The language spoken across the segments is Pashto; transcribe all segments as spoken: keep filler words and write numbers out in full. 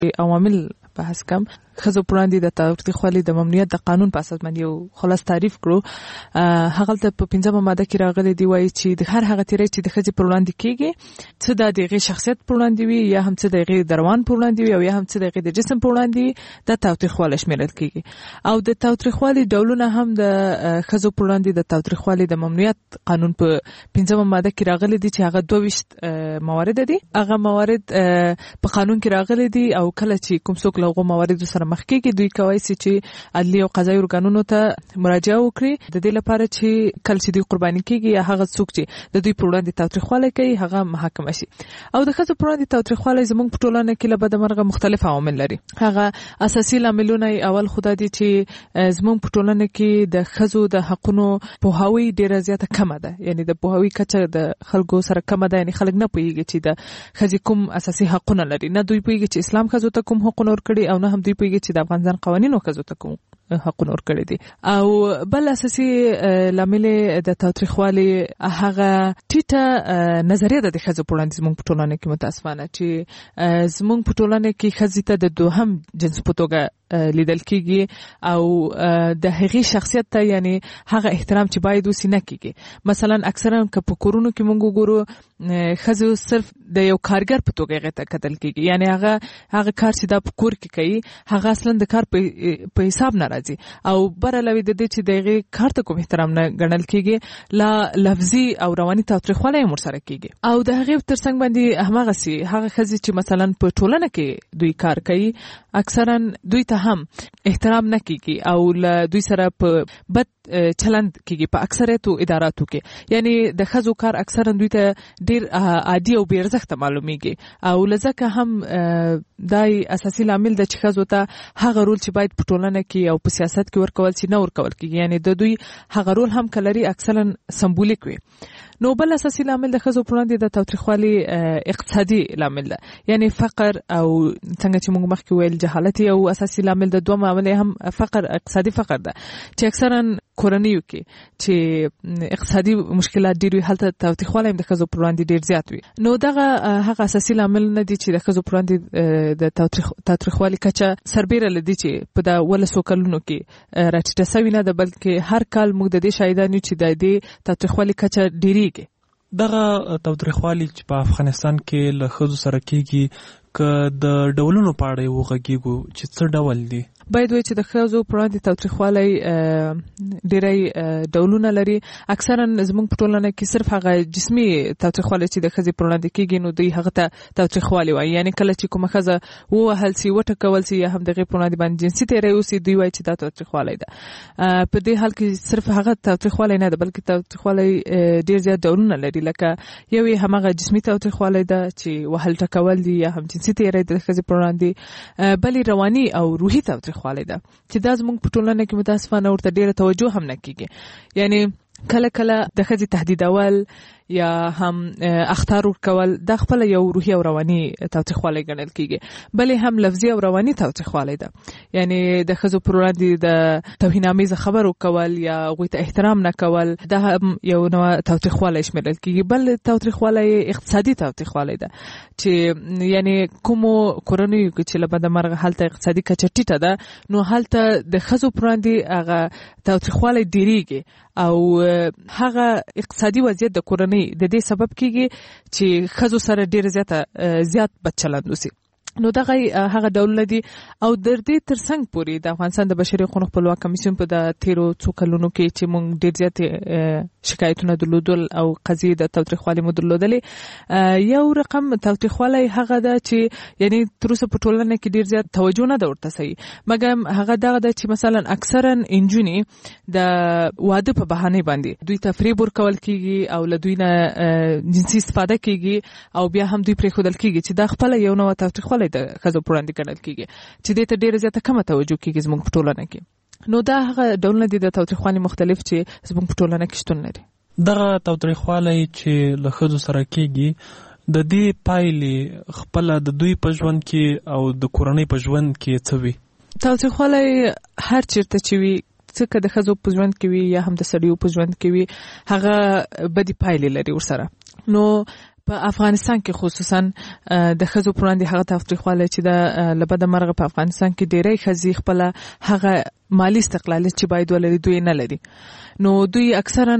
عوامل بحث کم خزو پراندي د تاوتریخوالي د ممنوعیت د قانون په اساس باندې یو خلاص تعریف کړو. هغه ته په پنځمه ماده کې راغلي دی وایي چې د هر هغه تیری چې د خځې پر وړاندې کیږي څه د دغه شخصیت پر وړاندې وي یا هم څه دغه دروان پر وړاندې وي او یا هم څه دغه د جسم پر وړاندې د تاوتریخوالي شمیرل کیږي. او د تاوتریخوالي ډولونه هم د خزو پر وړاندې د تاوتریخوالي د ممنوعیت قانون په پنځمه ماده کې راغلي دي چې هغه دوه ویشت موارد دي. هغه موارد په قانون کې راغلي دي او کله چې کوم څوک له هغو مواردو سره مخ کېږي دوی کوي چې عدلي او قضایي ارګانونو ته مراجعه وکړي د دې لپاره چې کله چې دوی قرباني کېږي یا هغه څوک چې د دوی پر وړاندې تاوتریخوالی کوي هغه محاکمه شي. او د ښځو پر وړاندې تاوتریخوالی زموږ په ټولنه کې له بدمرغه مختلف عوامل لري. هغه اساسي لاملونه اول خدا دي چې زموږ په ټولنه کې د ښځو د حقونو پوهاوی ډیره زیاته کمه ده. یعنی د پوهاوی کچه د خلکو سره کمه ده. یعنی خلک نه پوهیږي چې د ښځې کوم اساسي حقونه لري. نه دوی پوهیږي چې اسلام ښځو ته کوم حقونه ورکړي او نه هم دوی پوهیږي چې د افغانستان قوانینو ښځو ته کوم حقونه ورکړي دي. او بل اساسي لامل د تاوتریخوالي هغه ټیټه نظریه ده د ښځو په وړاندې زموږ په ټولنه کې متاسفانه چې زموږ په ټولنه کې ښځې ته د دوهم جنس په توګه لیدل کیږي او د هغې شخصیت ته یعنی هغه احترام چې باید وسی نه کیږي. مثلا اکثرا که په کورونو کې مونږ وګورو ښځو صرف د یو کارګر په توګه هغې ته کتل کیږي. یعنی هغه هغه کار چې دا په کور کې کوي هغه اصلا د کار په حساب نه راځي او بر علاوه د دې چې د هغې کار ته کوم احترام نه ګڼل کیږي لا لفظي او رواني تاوتریخوالی هم ورسره کیږي. او د هغې تر څنګ باندې هماغسې هغه ښځې چې مثلا په ټولنه کې دوی کار کوي اکثرا دوی ته هم احترام نه کیږي او له دوی سره په بد چلند کیږي په اکثریتو اداراتو کې. یعنی د ښځو کار اکثرا دوی ته ډیر عادي او بې ارزښته معلومیږي او لځکه هم دای اساسي لامل د چې ښځو ته هغه رول چې باید په ټولنه کې او په سیاست کې ورکول شي نه ورکول کیږي. یعنی د دوی هغه رول هم کلري اکثرا سمبولیک وي. نو بل اساسي لامل د ښځو پر وړاندې د تاوتریخوالي اقتصادي لامل ده. یعنی فقر او څنګه چې موږ مخکې ویل جهالت او اساسي لامل د دوه عوامل هم فقر اقتصادي فقر ده چې اکثرا کورنیو کې چې اقتصادي مشکلات ډیر وي هلته تاوتریخوالی هم د ښځو پر وړاندې ډیر زیات وي. نو دغه هغه اساسي لامل نه دي چې د ښځو پر وړاندې د تاوتریخوالي کچه سربیره لدی چې په د ولسو کلونو کې راټیټه سوې نه ده بلکې هر کال موږ د دې شاهدان یو چې د دې تاوتریخوالي کچه ډیریږي. دغه تاوتریخوالي چې په افغانستان کې له ښځو سره کیږي که د ډولونو په اړه وغږیږو چې څه ډول دي؟ باید وایي چې د ښځو پر وړاندې تاوتریخوالی ډېری ډولونه لري. اکثرا زموږ په ټولنه کې صرف هغه جسمي تاوتریخوالی چې د ښځې پر وړاندې کیږي نو دوی هغه ته تاوتریخوالی وایي. یعنی کله چې کومه ښځه ووهل سي وټکول سي یا هم د هغې پر وړاندې باندې جنسي تیری وسي دوی وایي چې دا تاوتریخوالی ده. په دې حال کې صرف هغه تاوتریخوالی نه ده بلکې تاوتریخوالی ډېر زیات ډولونه لري. لکه یو یې هماغه جسمي تاوتریخوالی ده چې وهل ټکول دي یا هم جنسي تیری د ښځې پر وړاندې. بلې رواني او روحي تاوتریخوالی ده چې دا زموږ په ټولنه کې متاسفانه ورته ډیره توجه هم نه کیږي. یعنی کله کله د ښځې تهدیدول یا هم اخطار ورکول دا خپل یو روحي او رواني تاوتریخوالی ګڼل کیږي. بلې هم لفظي او رواني تاوتریخوالی ده. یعنی د ښځو پر وړاندې د توهینامیزه خبر ورکول یا هغوی ته احترام نه کول دا هم یو نوع تاوتریخوالی شمیرل کیږي. بل تاوتریخوالی اقتصادي تاوتریخوالی ده چې یعنی کومو کورنیو کې چې له بدمرغه هلته اقتصادي کچه ټیټه ده نو هلته د ښځو پر وړاندې هغه تاوتریخوالی ډیریږي او هغه اقتصادي وضعیت د کورنۍ د دې سبب کیږي چې ښځو سره ډیر زیاته زیات بد چلند وسي. نو دغه هغه ډولونه دي او در دې تر څنګ پورې د افغانستان د بشري حقوقو خپلواک کمیسیون په د تیرو څو کلونو کې چې موږ ډیر زیات شکایتونه درلودل او قضیې د تاوتریخوالي مو درلودلې. یو رقم تاوتریخوالی هغه ده چې یعنی تر اوسه په ټولنه کې ډیر زیات توجه نه ده ورته سوي مګر هغه دغه ده چې مثلا اکثرا انجونې د واده په بهانه باندې دوی ته فریب ورکول کیږي او له دوی نه جنسي استفاده کیږي او بیا هم دوی پرېښودل کیږي چې دا خپله یو نوع تاوتریخوالی د ښځو پر وړاندې ګڼل کیږي چې دې ته ډیره زیاته کمه توجه کیږي زموږ په ټولنه کې. نو دا هغه ډولونه دي د تاوتریخوالي مختلف چې زموږ په ټولنه کې شتون لري. دغه تاوتریخوالی چې له ښځو سره کیږي د دې پایلې خپله د دوی په ژوند کې او د کورنۍ په ژوند کې څه وي؟ تاوتریخوالی هر چیرته چې وي څه که د ښځو په ژوند کې وي یا هم د سړیو په ژوند کې وي هغه بدې پایلې لري ورسره. نو په افغانستان کې خصوصا د ښځو پر وړاندې هغه تاوتریخوالی چې د لبده مرغه په افغانستان کې ډېری ښځې خپله هغه مالی استقلالیت چې باید ولري دوی نه لري. نو دوی اکثرا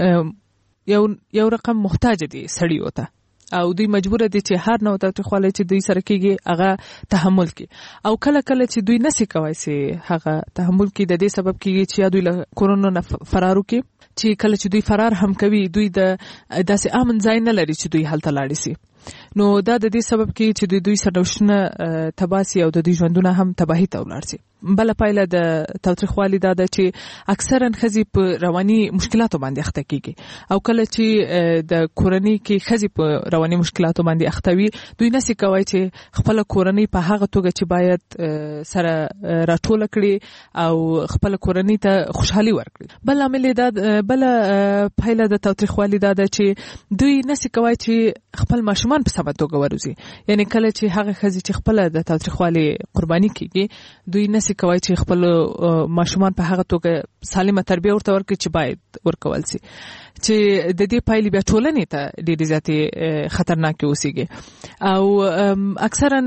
یو یو رقم محتاج دي سړیو ته او دوی مجبور دي چې هر نوع تاوتریخوالی چې دوی سره کېږي هغه تحمل کړي او کله کله چې دوی نسي کوای سي هغه تحمل کړي د دې سبب کېږي چې یا دوی له کورونو نه فرار وکړي چې کله چې دوی فرار هم کوي دوی د داسې امن ځای نه لري چې دوی هلته لاړ شي. نو دا د دې سبب کېږي چې دوی دوی سرنوشتونه تباه سي او د دوی ژوندونه هم تباهي ته ولاړ سي. بله پایله د تاوتریخوالي دا ده چې اکثرا ښځې په رواني مشکلاتو باندې اخته کېږي او کله چې د کورنۍ کې ښځې په رواني مشکلاتو باندې اخته وي دوی نسي کوای چې خپله کورنۍ په هغه توګه چې باید سره راټوله کړي او خپله کورنۍ ته خوشحالي ورکړي. بل عامل دا بله پایله د تاوتریخوالي دا ده چې دوی نسي کوای چې خپل ماشومان په سمه توګه وروزي. یعنی کله چې هغه ښځې چې خپله د تاوتریخوالي قرباني کېږي دوی نسي کوای چې خپل ماشومان په هغه توګه سالمه تربیه ورته ورکړي چې باید ورکول سي چې د دې پایلې بیا ټولنې ته ډېرې زیاتې خطرناکې اوسېږي. او اکثرا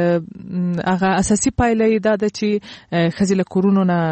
هغه اساسي پایله یې دا ده چې ښځې له کورونو نه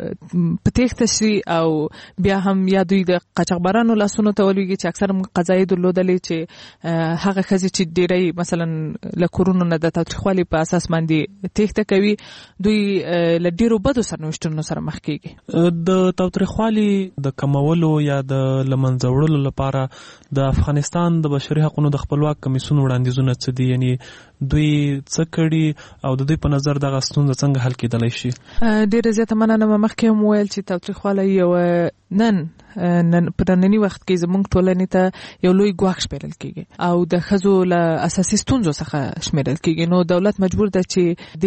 په تېښته شي او بیا هم یا دوی د قاچاقبرانو لاسونو ته ولوېږي چې اکثرا قضایي درلودلې چې هغه ښځې چې ډېری مثلا له کورونو نه د تاوتریخوالي په اساس باندې تېښته کوي دوی له ډېرو بدو سرنوشتونو سره مخ کېږي. د تاوتریخوالي د کمولو یا د منځه وړلو لپاره د افغانستان د بشري حقوقو د خپلواک کمیسیون وړاندیزونه څه دي؟ یعنی دوی څه کړي او د دوی په نظر دغه ستونزه څنګه حل کېدلی شي؟ ډېره زیاته مننه. مخکې هم وویل چې تاوتریخوالی یو نن نن په ننني وخت کې زموږ ټولنې ته یو لوی ګواښ شمیرل کېږي او د ښځو له اساسي ستونزو څخه شمیرل کېږي. نو دولت مجبور ده چې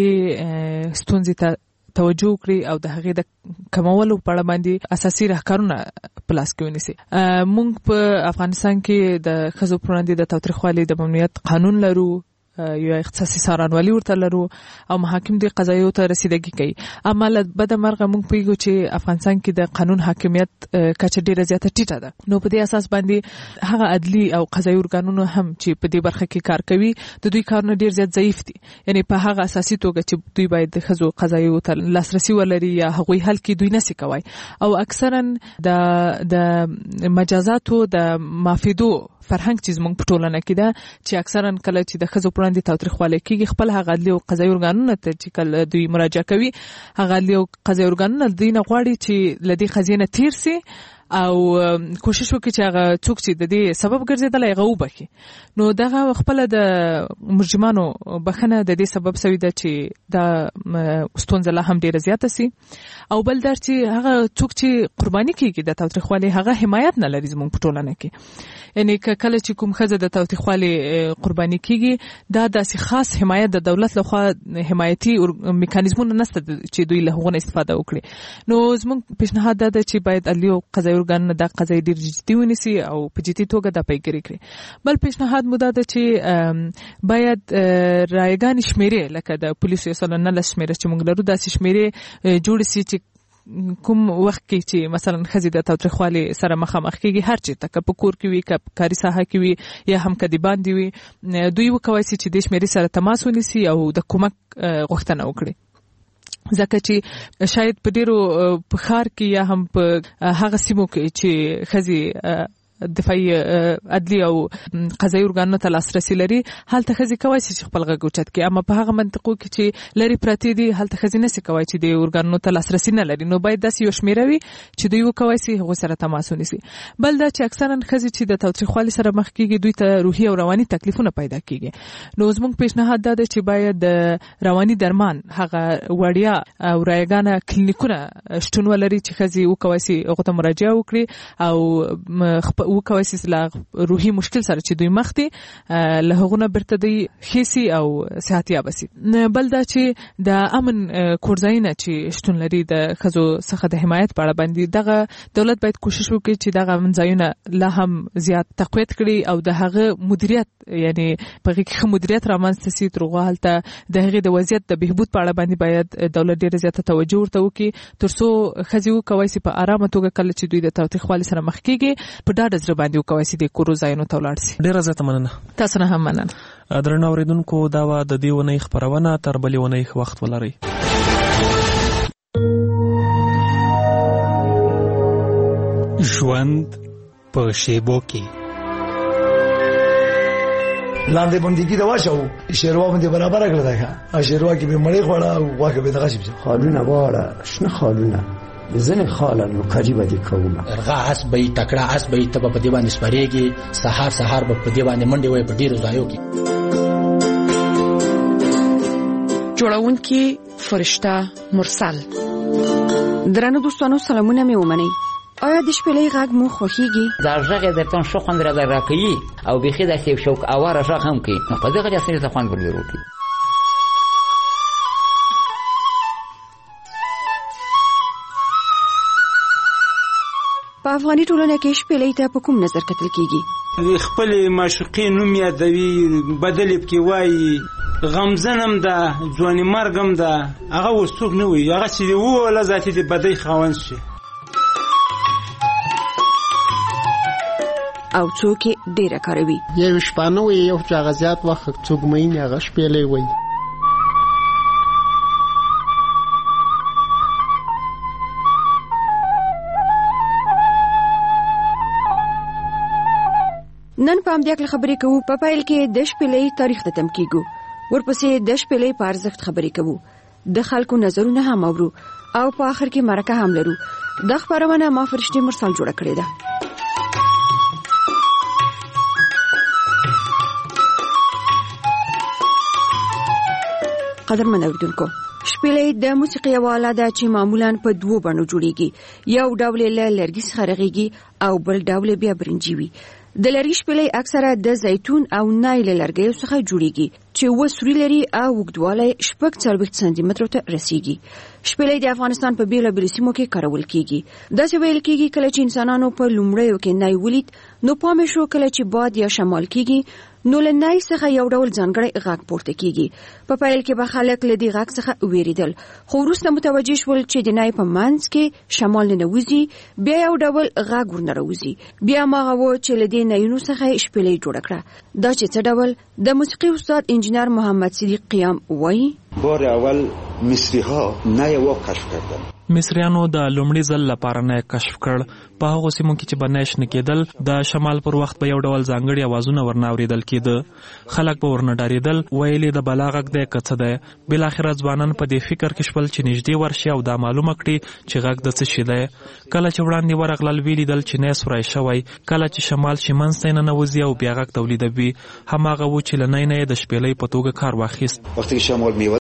دې ستونزې ته توجه وکړي او د هغې د کمولو په اړه باندې اساسي راهکارونه په لاس کې ونیسي. موږ په افغانستان کې د ښځو پر وړاندې د تاوتریخوالي د ممنوعیت قانون لرو، یو اختصاصي څارنوالي ورته لرو او محاکم د قضایو ته رسیدګي کوي. اما له بده مرغه موږ پوهیږو چې افغانستان کې د قانون حاکمیت کچه ډیره زیاته ټیټه ده. نو په دې اساس باندې هغه عدلي او قضایي ارګانونه هم چې په دې برخه کې کار کوي د دوی کارونه ډیر زیات ضعیف دي. یعنی په هغه اساسي توګه چې دوی باید د ښځو قضایو ته لاسرسي ولري یا هغوی حل کړي دوی نشي کوي او اکثرا د د مجازاتو د معافیدو فرهنګ چې زموږ په ټولنه کې ده چې اکثرا کله چې د ښځو پر وړاندې تاوتریخوالی کېږي خپل هغه عدلي او قضایي ارګانونه ته چې کله دوی مراجعه کوي هغه عدلي او قضایي ارګانونه دوی نه غواړي چې له دې قضیې نه تېر سي او کوشش وکړي چې هغه څوک چې د دې سبب ګرځېدلی هغه وبخي. نو دغه خپله د مجرمانو بخښنه د دې سبب سوي ده چې دا ستونزه لا هم ډېره زیاته سي. او بل در چې هغه څوک چې قرباني کېږي د تاوتریخوالي هغه حمایت نه لري زموږ په ټولنه کې. یعنی کله چې کوم ښځه د تاوتریخوالي قرباني کېږي دا داسې خاص حمایت د دولت لخوا حمایتي میکانیزمونه نشته چې دوی له هغو نه استفاده وکړي. نو زموږ پیشنهاد دا ده چې باید عدلي او قضایي ارګانونه دا قضایي ډېر جدي ونیسي او په جدي توګه دا پیګیري کړي. بل پیشنهاد مو دا ده چې باید رایګانې شمیرې لکه د پولیسو یو سل نولس شمیره چې موږ لرو داسې شمیرې جوړې سي چې کوم وخت کې چې مثلا ښځې د تاوتریخوالي سره مخامخ کېږي هر چېرته که په کور کې وي که په کاري ساحه کې وي یا هم که د باندې وي دوی وکوای سي چې دې شمیرې سره تماس ونیسي او د کومک غوښتنه وکړي. ځکه چې شاید په ډېرو په ښار کې یا هم په هغه سیمو کې چې ښځې دفاعي عدلي او قضایي ارګانونو ته لاسرسي لري هلته ښځې کولی شي چې خپل غږ اوچت کړي. اما په هغه منطقو کې چې لرې پرتې دي هلته ښځې نشي کولی چې د ارګانونو ته لاسرسي نه لري. نو باید داسې یو شمیره وي چې دوی وکولی شي هغوی سره تماس ونیسي. بل دا چې اکثرا ښځې چې د تاوتریخوالي سره مخ کېږي دوی ته روحي او رواني تکلیفونه پیدا کېږي. نو زموږ پیشنهاد دا ده چې باید د رواني درمان هغه وړیا او رایګانه کلینیکونه شتون ولري چې ښځې وکولی شي هغو ته مراجعه وکړي او وکوای سي له روحي مشکل سره چې دوی مخ دي له هغو نه بیرته دوی ښې سي او صحتیاب سي. بل دا چې د امن کورځایونه چې شتون لري د ښځو څخه د حمایت په اړه باندې دغه دولت باید کوشش وکړي چې دغه امن ځایونه لا هم زیات تقویت کړي او د هغه مدیریت یعنی په هغې کې ښه مدیریت رامنځته سي. تر هغو هلته د هغې د وضعیت د بهبود په اړه باندې باید دولت ډېره زیاته توجه ورته وکړي تر څو ښځې وکولی سي په ارامه توګه کله چې دوی د تاوتریخوالي سره مخ کېږي په ډاډه زړه باندې وکوي چې د کورو ځایونو ته ولاړ شي. ډیره زیاته مننه. تاسو نه هم مننه. درنو اوریدونکو دا و د دې ونې خبرونه، تر بلې ونې وخت ولرئ. ژوند په شیبو کې لاندې بندګي دا واچو شیروا باندې برابر کړل دا ښه شیروا کې به مړی خوړه او واکه به دغه شي خالونه واړه شنه خالونه ځنه خاله نو قریبه دي کومه ارغا اس به تکړه اس به تب په دی باندې سپریږي سحر سحر په دی باندې منډي وای په ډیرو ځایو کې جوړونکي فرشته مرسل. درنو دوستانو سلامونه مې ومنئ. آیا د شپېلې غږ مو خوښیږي؟ دا غږ د تاسو شو خوند را راکوي او بيخي د سیف شوک اواره غږ هم کوي. نو په دغه ځای ته خوند ورلوري. په افغاني ټولنه کې شپېلې ته په کوم نظر کتل کیږي؟ خپل معشوقې نوم یادوي، بدلې پکې وایي، غمزنم ده، ځواني مرګم ده. هغه وسوک نه وي، هغه چې وو له ذاتي د بدۍ خاوند شي. او څوک ډیره کاروي. یو شپانه وي، یو چې هغه زیات وخت څوک مې نه هغه شپېلې وي. نن په همدې اړه خبرې کوو. په پیل کې د شپېلې تاریخ ته تم کیږو، ورپسې د شپېلې په ارزښت خبرې کوو، د خلکو نظرونه هم اورو او په آخر کې مرکه هم لرو. د خبرونه ما فرشتي مرسل جوړه کړې ده. قدرمن اوریدونکو، شپېلې د موسیقي یوه آله ده چې معمولاً په دوو بڼو جوړیږي. یو ډول له لرګي څخه رغیږي او بل ډول بیا برنجي وي. د لرګي شپېلې اکثره د زیتون او نایل لرګیو څخه جوړیږي چې و سوري لري او اوږدوالی شپږ څلوېښت سانتي مترو ته رسیږي. شپېلې د افغانستان په بیلابیلو سیمو کې کارول کیږي. داسې ویل کیږي کله چې انسانانو په لومړیو کې نای ولید، نو پام شو کله چې باد یا شمال کیږي نو له نای څخه یو ډول ځانګړی غږ پورته کیږي. په پیل کې به خلک له دې غږ څخه ویریدل، خو وروسته متوجه شول چې د نای په منځ کې شمال نه وځي، بیا یو ډول غږ ورنه راوځي. بیا ماغه و چې له دې نایونو څخه شپېلې جوړه کړه. دا چې څه ډول؟ د موسیقي استاد انجینر محمد صدیق قیام وایي بار اول مصری ها نای و کشف کردن. مصریانو د لومړي ځل لپاره نه کشف کړ. په هغو سیمو کې چې بنش نه کېدل، د شمال پر وخت به یو ډول ځانګړي اوازونه ورناوریدل کېده. خلک به ورنه ډارېدل، ویلې د بلا غږ دی که څه دی. بالاخره ځوانان په دې فکر کې شول چې نږدې ورشي او دا معلومه کړي چې غږ د څه شي دی. کله چې وړاندې ورغلل، ویلیدل چې نی سوری شوی. کله چې شمال شي منځ ته ننوځي او بیا غږ تولیدوي، هماغه و چې له نی نه یې د شپېلۍ په توګه کار واخیست. وقتی که شمال میوه